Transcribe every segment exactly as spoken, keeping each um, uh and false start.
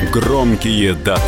Громкие даты.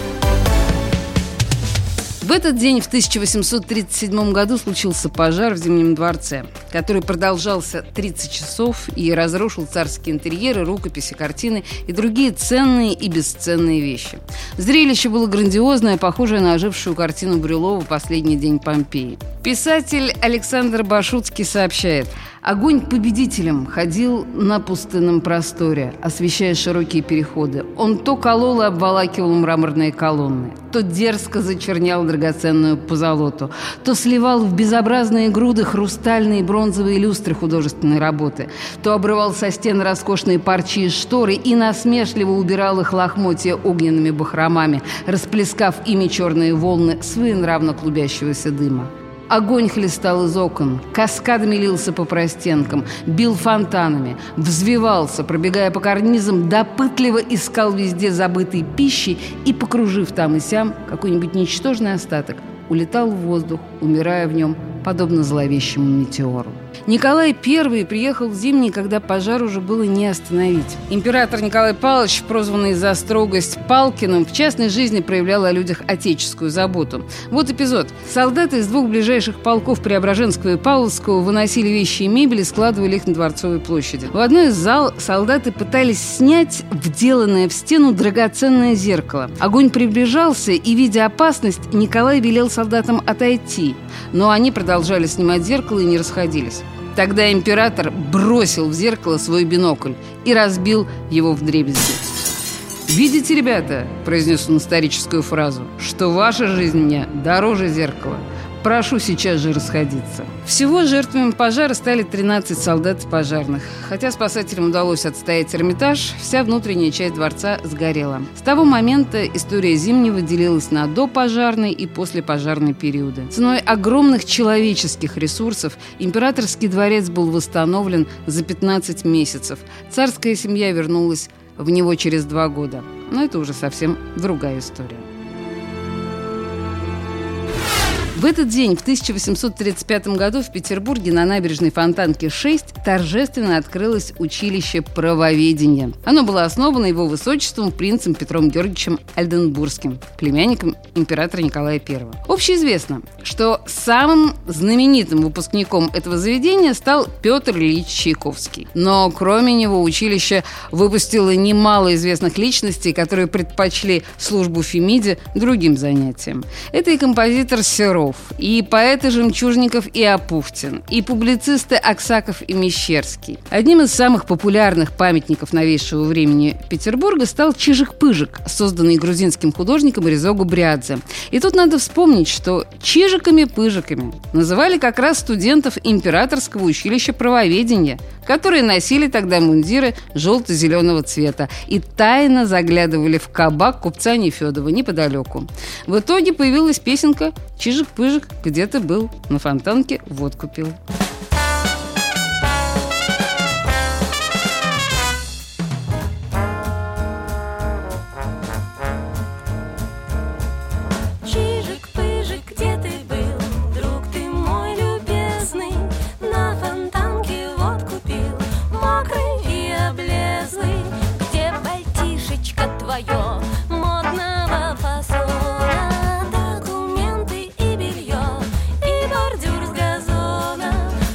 В этот день, в тысяча восемьсот тридцать седьмом году, случился пожар в Зимнем дворце, который продолжался тридцать часов и разрушил царские интерьеры, рукописи, картины и другие ценные и бесценные вещи. Зрелище было грандиозное, похожее на ожившую картину Брюлова «Последний день Помпеи». Писатель Александр Башутский сообщает: «Огонь победителем ходил на пустынном просторе, освещая широкие переходы. Он то колол и обволакивал мраморные колонны, то дерзко зачернял драгоценную позолоту, то сливал в безобразные груды хрустальные и бронзовые люстры художественной работы, то обрывал со стен роскошные парчи и шторы и насмешливо убирал их лохмотья огненными бахромами, расплескав ими черные волны своенравно клубящегося дыма. Огонь хлестал из окон, каскадами лился по простенкам, бил фонтанами, взвивался, пробегая по карнизам, допытливо искал везде забытой пищи и, покружив там и сям какой-нибудь ничтожный остаток, улетал в воздух, умирая в нем, подобно зловещему метеору». Николай Первый приехал в Зимний, когда пожар уже было не остановить. Император Николай Павлович, прозванный за строгость Палкиным, в частной жизни проявлял о людях отеческую заботу. Вот эпизод. Солдаты из двух ближайших полков Преображенского и Павловского выносили вещи и мебель и складывали их на Дворцовой площади. В одной из зал солдаты пытались снять вделанное в стену драгоценное зеркало. Огонь приближался, и, видя опасность, Николай велел солдатам отойти. Но они продолжали снимать зеркало и не расходились. Тогда император бросил в зеркало свой бинокль и разбил его вдребезги. «Видите, ребята, — произнес он историческую фразу, — что ваша жизнь мне дороже зеркала. Прошу сейчас же расходиться». Всего жертвами пожара стали тринадцать солдат и пожарных. Хотя спасателям удалось отстоять Эрмитаж, вся внутренняя часть дворца сгорела. С того момента история Зимнего делилась на допожарный и послепожарный периоды. Ценой огромных человеческих ресурсов императорский дворец был восстановлен за пятнадцать месяцев. Царская семья вернулась в него через два года. Но это уже совсем другая история. В этот день, в тысяча восемьсот тридцать пятом году, в Петербурге на набережной Фонтанки шесть торжественно открылось училище правоведения. Оно было основано его высочеством принцем Петром Георгиевичем Ольденбургским, племянником императора Николая Первого. Общеизвестно, что самым знаменитым выпускником этого заведения стал Петр Ильич Чайковский. Но кроме него училище выпустило немало известных личностей, которые предпочли службу Фемиде другим занятиям. Это и композитор Серов, и поэты Жемчужников и Апухтин, и публицисты Аксаков и Мещерский. Одним из самых популярных памятников новейшего времени Петербурга стал Чижик-Пыжик, созданный грузинским художником Резо Губриадзе. И тут надо вспомнить, что чижиками-пыжиками называли как раз студентов Императорского училища правоведения, которые носили тогда мундиры желто-зеленого цвета и тайно заглядывали в кабак купца Нефедова неподалеку. В итоге появилась песенка «Чижик-пыжик, где ты был? На Фонтанке водку пил». Модного фасона, документы и белье, и бордюр с газона.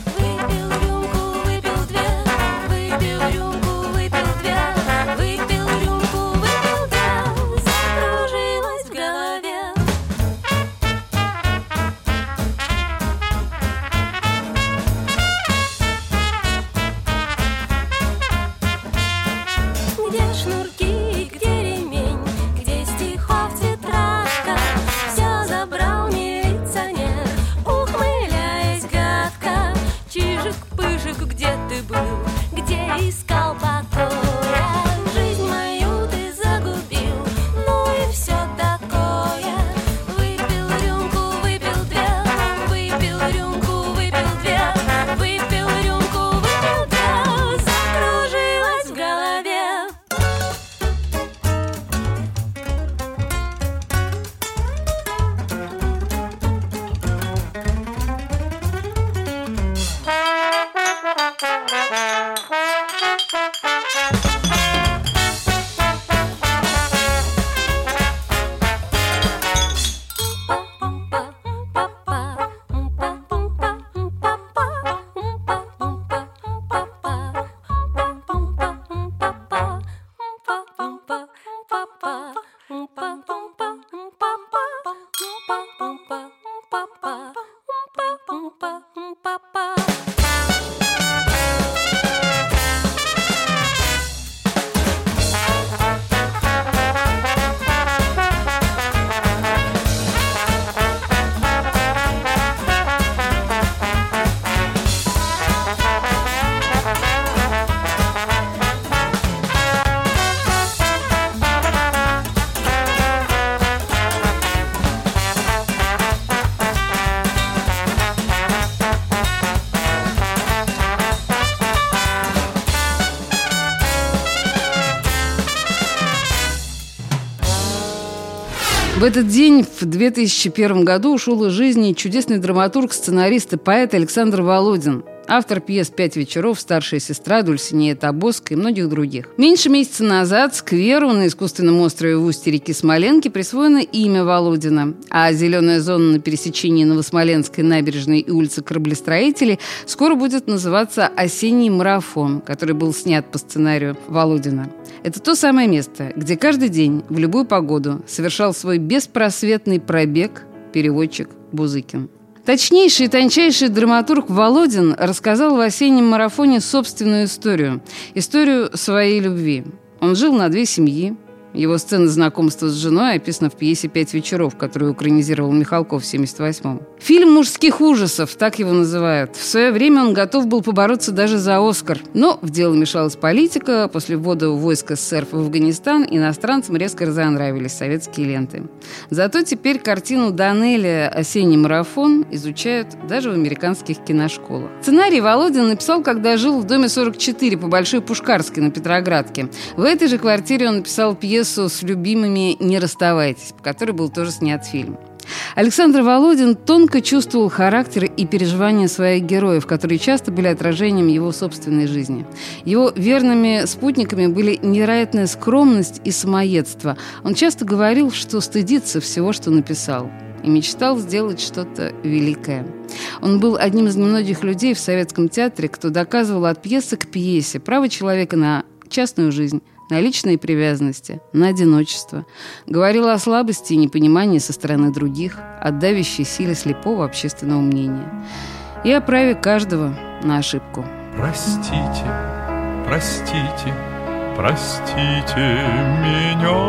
В этот день, в две тысячи первом году, ушел из жизни чудесный драматург, сценарист и поэт Александр Володин. Автор пьес «Пять вечеров», «Старшая сестра», «Дульсинея Тобоска» и многих других. Меньше месяца назад скверу на искусственном острове в устье реки Смоленки присвоено имя Володина, а зеленая зона на пересечении Новосмоленской набережной и улицы Кораблестроителей скоро будет называться «Осенний марафон», который был снят по сценарию Володина. Это то самое место, где каждый день, в любую погоду, совершал свой беспросветный пробег переводчик Бузыкин. Точнейший и тончайший драматург Володин рассказал в осеннем марафоне собственную историю. Историю своей любви. Он жил на две семьи. Его сцена знакомства с женой описана в пьесе «Пять вечеров», которую экранизировал Михалков в семьдесят восьмом. Фильм мужских ужасов, так его называют. В свое время он готов был побороться даже за «Оскар». Но в дело мешалась политика. После ввода войск СССР в Афганистан иностранцам резко разонравились советские ленты. Зато теперь картину Данелия «Осенний марафон» изучают даже в американских киношколах. Сценарий Володин написал, когда жил в доме сорок четыре по Большой Пушкарской на Петроградке. В этой же квартире он написал пьесу с любимыми «Не расставайтесь», по которой был тоже снят фильм. Александр Володин тонко чувствовал характер и переживания своих героев, которые часто были отражением его собственной жизни. Его верными спутниками были невероятная скромность и самоедство. Он часто говорил, что стыдится всего, что написал, и мечтал сделать что-то великое. Он был одним из немногих людей в советском театре, кто доказывал от пьесы к пьесе право человека на частную жизнь, на личные привязанности, на одиночество. Говорил о слабости и непонимании со стороны других, о давящей силе слепого общественного мнения и о праве каждого на ошибку. Простите, простите, простите меня,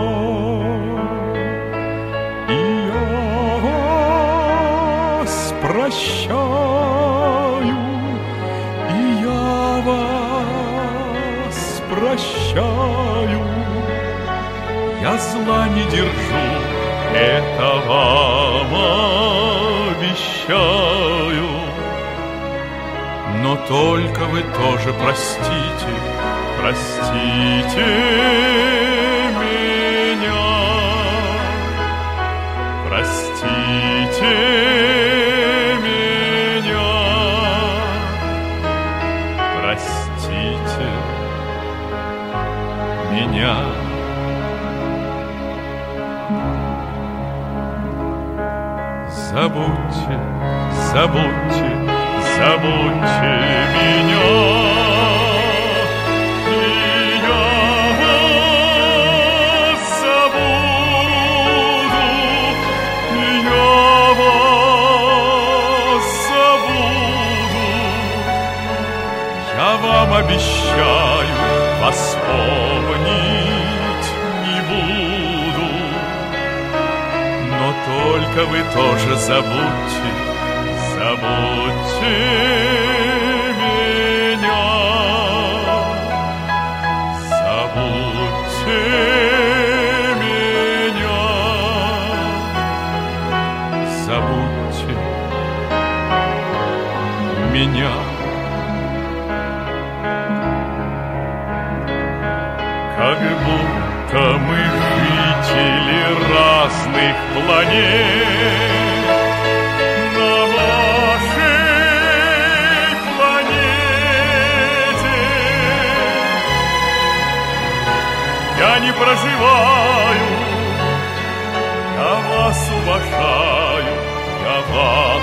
и я вас прощаю, и я вас прощаю. Я зла не держу, это вам обещаю. Но только вы тоже простите, простите меня. Простите меня. Простите меня. Забудьте, забудьте, забудьте меня, и я вас забуду, и я вас забуду. Я вам обещаю, вас помнить не буду. Но только вы тоже забудьте, забудьте меня, забудьте меня, забудьте меня. Как будто мы жители разных планет на вашей планете. Я не проживаю, я вас уважаю, я вас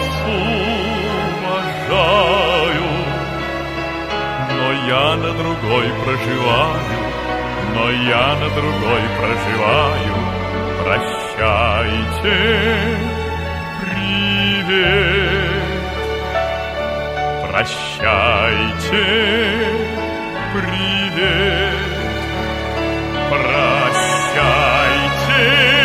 уважаю, но я на другой проживаю, но я на другой проживаю. Прощайте, привет. Прощайте, привет. Прощайте,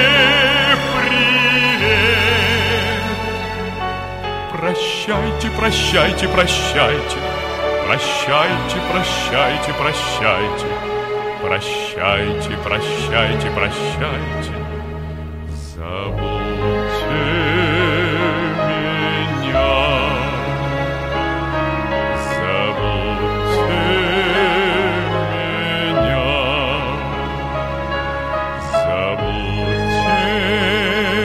привет. Прощайте, прощайте, прощайте. Прощайте, прощайте, прощайте. Прощайте, прощайте, прощайте. Забудьте меня. Забудьте меня. Забудьте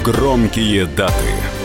Громкие даты.